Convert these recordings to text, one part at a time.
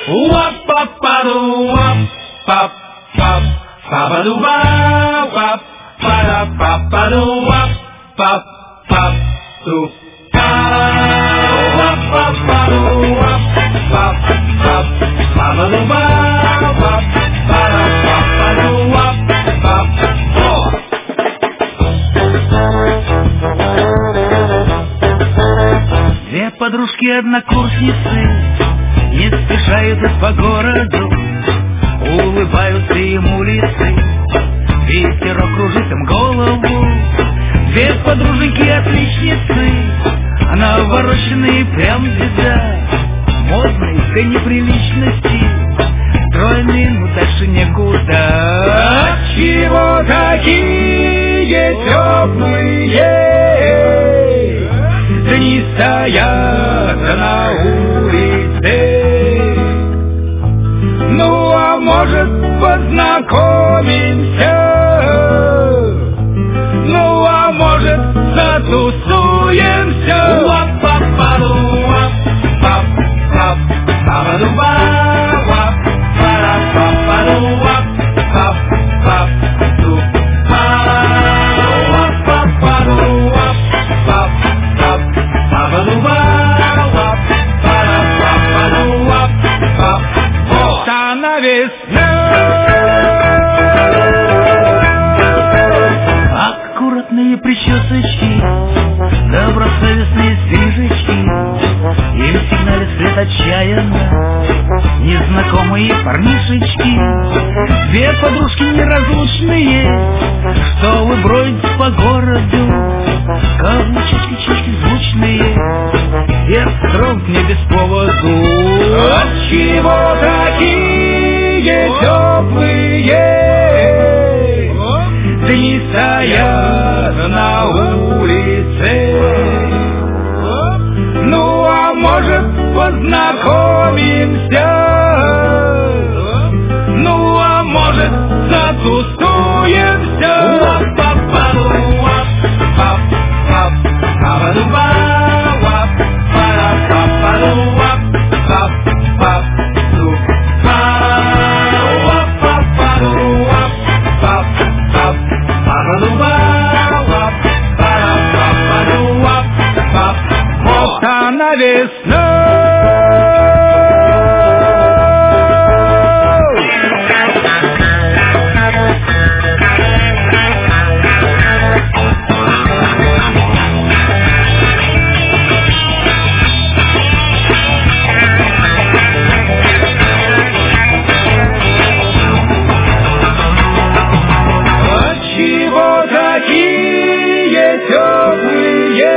Две подружки-однокурсницы не спеша идут по городу, улыбаются им улицы, ветерок кружит им голову. Две подруженьки-отличницы, навороченные прям беда, модные до неприличности, стройные, но дальше некуда. Отчего такие теплые дни стоят на улице? Ну, а может, познакомимся? Ну, а может, затусуемся? Аккуратные причесочки, добросовестные стрижечки, им сигналит свет отчаянно незнакомые парнишечки. Две подружки неразлучные, что вы бродите по городу, каблучки-чички звучные, вверх строг не без поводу. Отчего такие теплые дни стоят на улице? Ну, а может, познакомимся? Ну, а может, затусуемся? Весна. Отчего такие теплые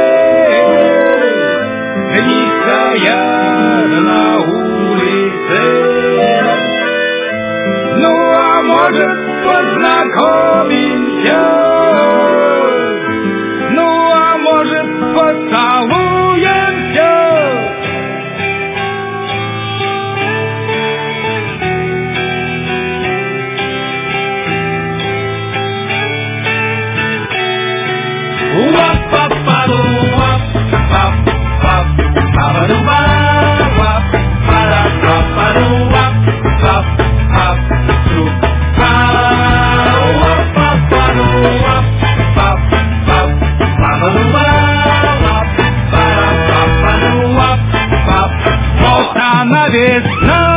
дни стоят на улице? Ну, а может, познакомимся? Ну, а может, поцелуемся? Весна.